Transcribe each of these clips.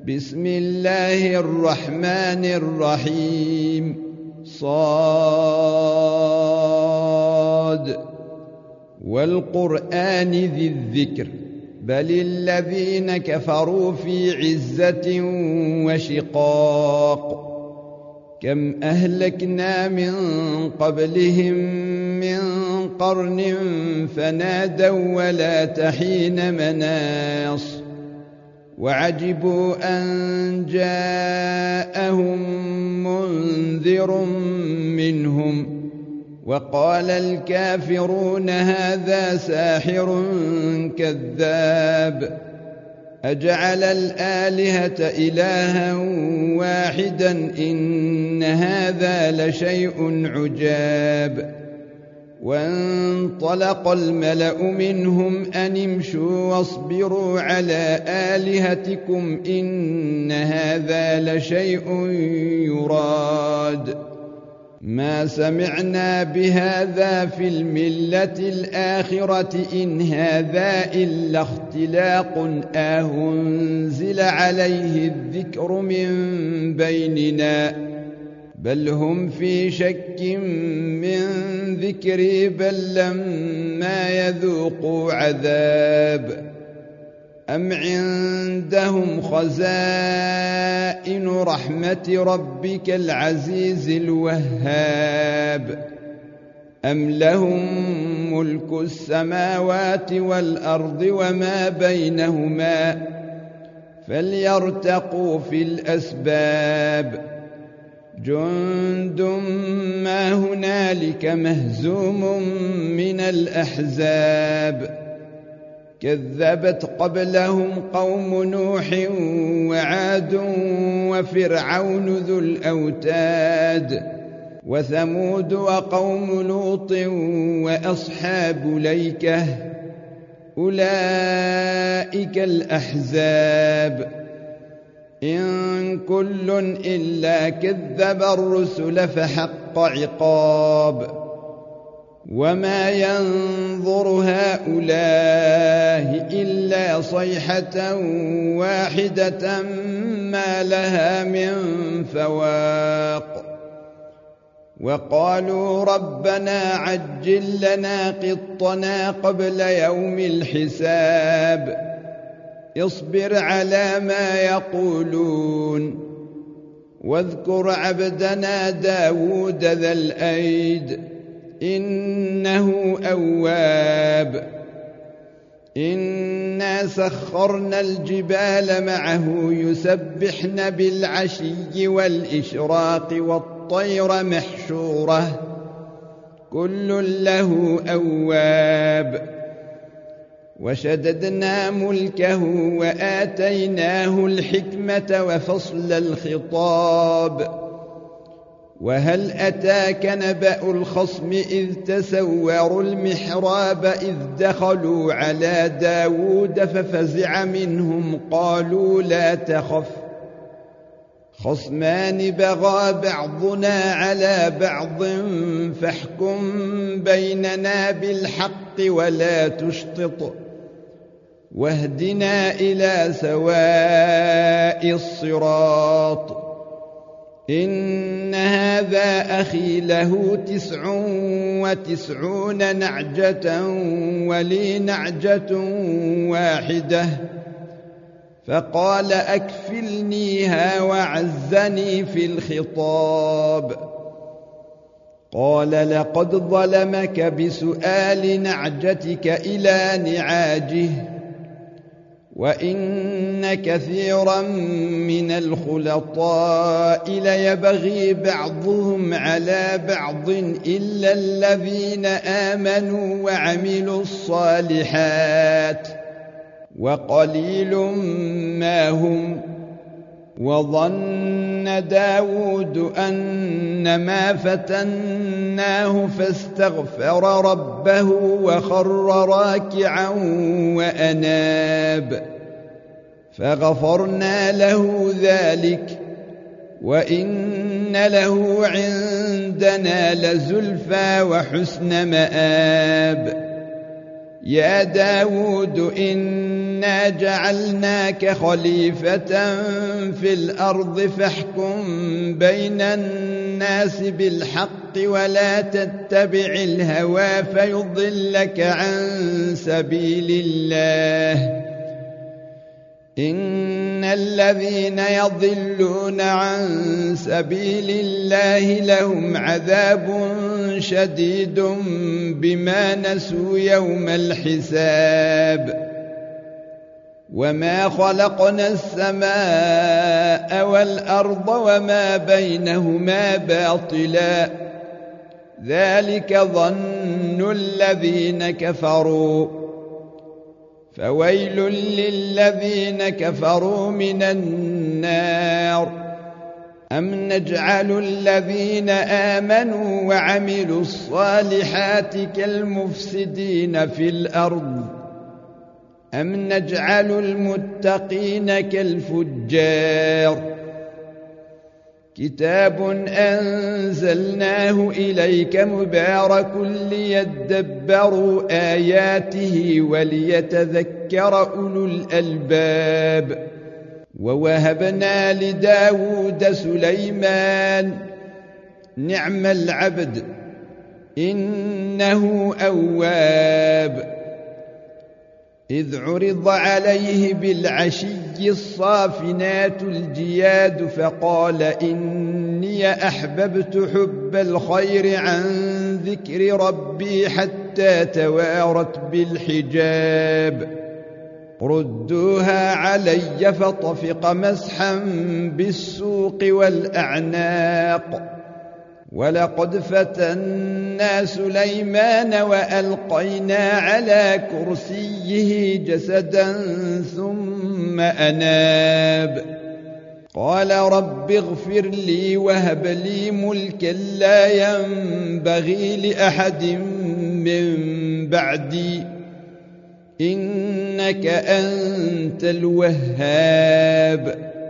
بسم الله الرحمن الرحيم صاد والقرآن ذي الذكر بل الذين كفروا في عزة وشقاق كم أهلكنا من قبلهم من قرن فنادوا ولا تحين مناص وعجبوا أن جاءهم منذر منهم وقال الكافرون هذا ساحر كذاب أجعل الآلهة إلها واحدا إن هذا لشيء عجاب وانطلق الملأ منهم أن امشوا واصبروا على آلهتكم إن هذا لشيء يراد ما سمعنا بهذا في الملة الآخرة إن هذا إلا اختلاق أنزل عليه الذكر من بيننا بل هم في شك من ذكري بل لما يذوقوا عذاب أم عندهم خزائن رحمة ربك العزيز الوهاب أم لهم ملك السماوات والأرض وما بينهما فليرتقوا في الأسباب جند ما هنالك مهزوم من الأحزاب كذبت قبلهم قوم نوح وعاد وفرعون ذو الأوتاد وثمود وقوم لوط وأصحاب ليكة أولئك الأحزاب إن كل إلا كذب الرسل فحق عقاب وما ينظر هؤلاء إلا صيحة واحدة ما لها من فواق وقالوا ربنا عجل لنا قطنا قبل يوم الحساب اصبر على ما يقولون واذكر عبدنا داود ذا الأيد إنه أواب إنا سخرنا الجبال معه يسبحن بالعشي والإشراق والطير محشورة كل له أواب وشددنا ملكه وآتيناه الحكمة وفصل الخطاب وهل أتاك نبأ الخصم إذ تسوروا المحراب إذ دخلوا على داود ففزع منهم قالوا لا تخف خصمان بغى بعضنا على بعض فاحكم بيننا بالحق ولا تشطط واهدنا إلى سواء الصراط إن هذا أخي له 99 نعجة ولي نعجة واحدة فقال أكفلنيها وعزني في الخطاب قال لقد ظلمك بسؤال نعجتك إلى نعاجه وإن كثيرا من الخلطاء ليبغي بعضهم على بعض إلا الذين آمنوا وعملوا الصالحات وقليل ما هم وظن داود أنما فتناه فاستغفر ربه وخر راكعا وأناب فغفرنا له ذلك وإن له عندنا لزلفى وحسن مآب يا داود إنا جعلناك خليفة في الأرض فاحكم بين الناس بالحق ولا تتبع الهوى فيضلك عن سبيل الله إن الذين يضلون عن سبيل الله لهم عذاب شديد بما نسوا يوم الحساب وما خلقنا السماء والأرض وما بينهما باطلا ذلك ظن الذين كفروا فويل للذين كفروا من النار أم نجعل الذين آمنوا وعملوا الصالحات كالمفسدين في الأرض أم نجعل المتقين كالفجار كتاب أنزلناه إليك مبارك ليدبروا آياته وليتذكر أولو الألباب ووهبنا لداود سليمان نعم العبد إنه أواب إذ عرض عليه بالعشي الصافنات الجياد فقال إني أحببت حب الخير عن ذكر ربي حتى توارت بالحجاب ردوها علي فطفق مسحا بالسوق والأعناق ولقد فتنا سليمان وألقينا على كرسيه جسدا ثم أناب قال رب اغفر لي وهب لي ملكا لا ينبغي لأحد من بعدي إنك أنت الوهاب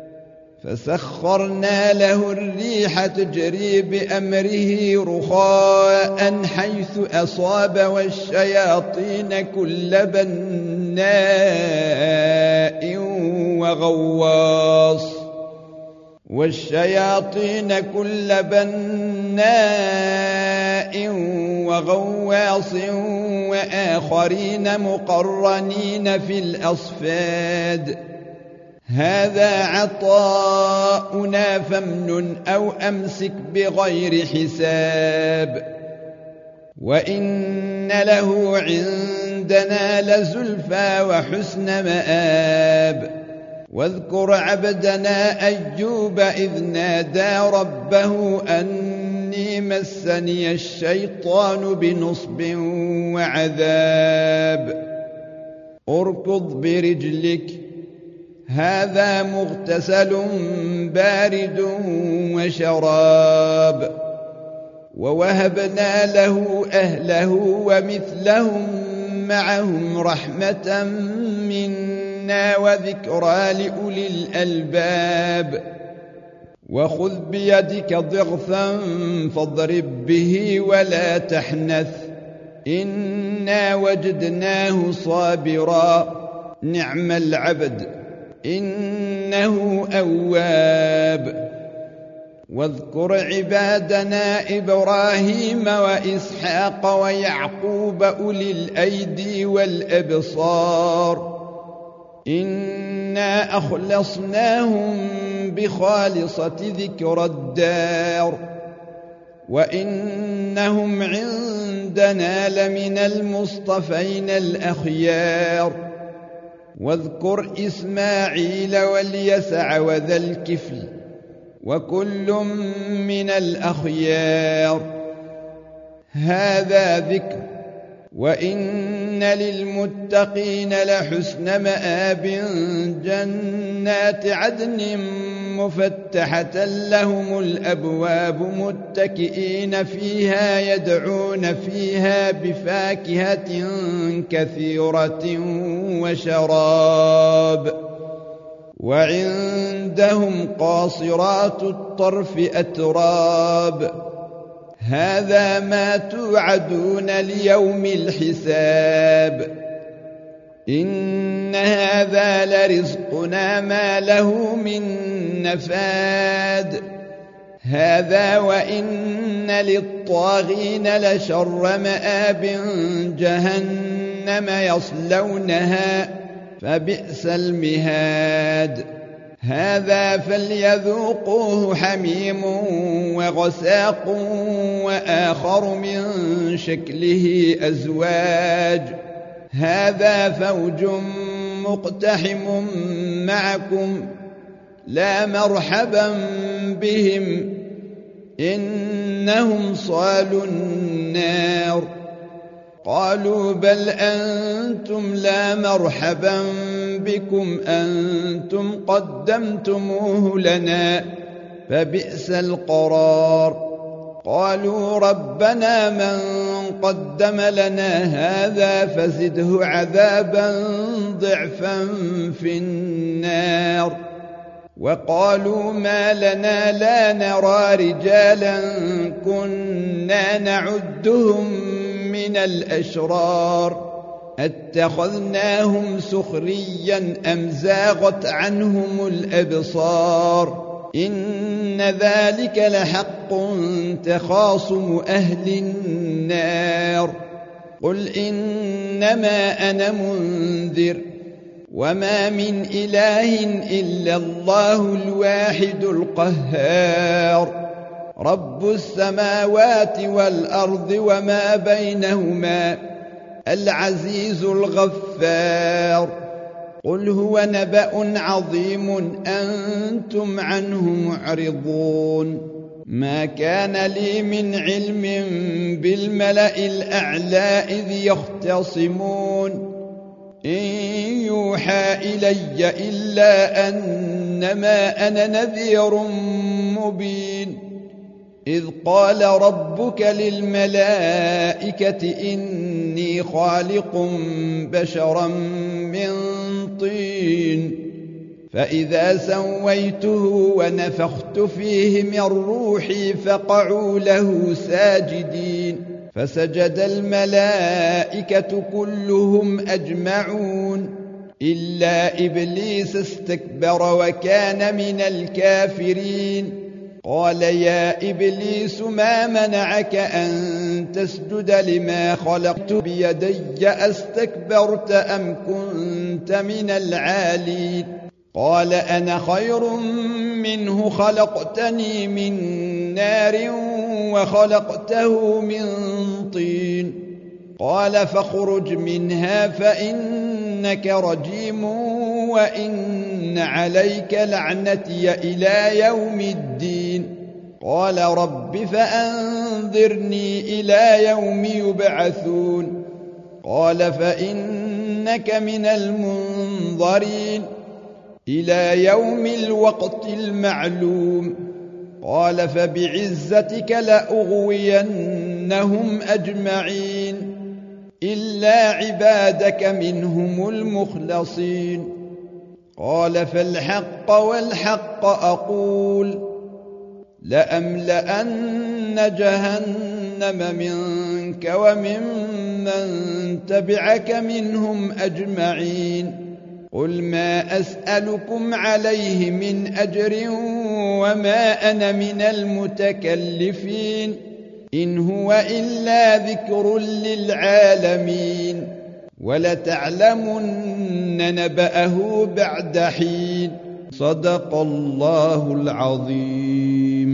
فسخرنا له الريح تجري بأمره رخاء حيث أصاب والشياطين كل بناء وغواص وآخرين مقرنين في الأصفاد هذا عطاؤنا فامنن أو أمسك بغير حساب وإن له عندنا لزلفى وحسن مآب واذكر عبدنا أيوب إذ نادى ربه أني مسني الشيطان بنصب وعذاب اركض برجلك هذا مغتسل بارد وشراب ووهبنا له أهله ومثلهم معهم رحمة منا وذكرى لأولي الألباب وخذ بيدك ضغثا فاضرب به ولا تحنث إنا وجدناه صابرا نعم العبد إنه أواب واذكر عبادنا إبراهيم وإسحاق ويعقوب أولي الأيدي والأبصار إنا أخلصناهم بخالصة ذكر الدار وإنهم عندنا لمن المصطفين الأخيار واذكر إسماعيل واليسع وذا الكفل وكل من الأخيار هذا ذكر وإن للمتقين لحسن مآب جنات عدن مفتحة لهم الأبواب متكئين فيها يدعون فيها بفاكهة كثيرة وشراب وعندهم قاصرات الطرف أتراب هذا ما توعدون ليوم الحساب إن هذا لرزقنا ما له من نفاد هذا وإن للطاغين لشر مآب جهنم يصلونها فبئس المهاد هذا فليذوقوه حميم وغساق وآخر من شكله أزواج هذا فوج مقتحم معكم لا مرحبا بهم إنهم صالوا النار قالوا بل أنتم لا مرحبا بكم أنتم قدمتموه لنا فبئس القرار قالوا ربنا من قدم لنا هذا فزده عذابا ضعفا في النار وقالوا ما لنا لا نرى رجالا كنا نعدهم من الأشرار اتخذناهم سخريا أم زاغت عنهم الأبصار إن ذلك لحق تخاصم أهل النار قل إنما أنا منذر وما من إله إلا الله الواحد القهار رب السماوات والأرض وما بينهما العزيز الغفار قل هو نبأ عظيم أنتم عنه معرضون ما كان لي من علم بالملأ الأعلى إذ يختصمون إن يوحى إلي إلا أنما أنا نذير مبين إذ قال ربك للملائكة إني خالق بشرا من طين فإذا سويته ونفخت فيه من روحي فقعوا له ساجدين فسجد الملائكة كلهم أجمعون إلا إبليس استكبر وكان من الكافرين قال يا إبليس ما منعك أن تسجد لما خلقت بيدي أستكبرت أم كنت من العالين قال أنا خير منه خلقتني من نار وخلقته من طين قال فاخرج منها فإنك رجيم وإن عليك لعنتي إلى يوم الدين قال رب فأنظرني إلى يوم يبعثون قال فإنك من المنظرين إلى يوم الوقت المعلوم قال فبعزتك لأغوينهم أجمعين إلا عبادك منهم المخلصين قال فالحق والحق أقول لأملأن جهنم منك وممن تبعك منهم أجمعين قل ما أسألكم عليه من أجر وما أنا من المتكلفين إن هو إلا ذكر للعالمين ولتعلمن نبأه بعد حين صدق الله العظيم